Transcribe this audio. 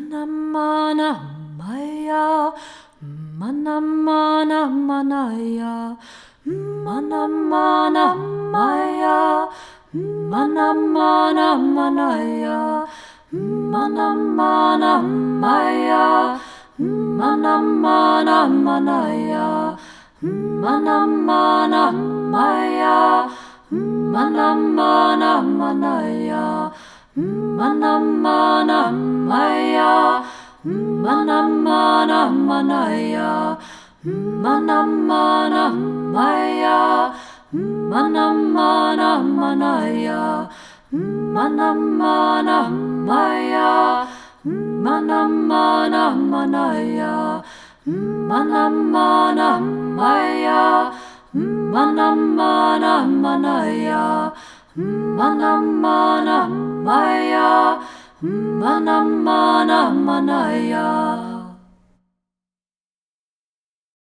Manamana Maya Manamana Manaya Manamana Maya Manamana Manaya Manamana Maya Manamana Manaya Manamana Maya Manamana Manaya Manamana Maya Manamana Manaya Manamana Maya Manamana Manaya Manamana Maya Manamana Manaya Manamana Maya Manamana Manaya Manamana Maya Manamana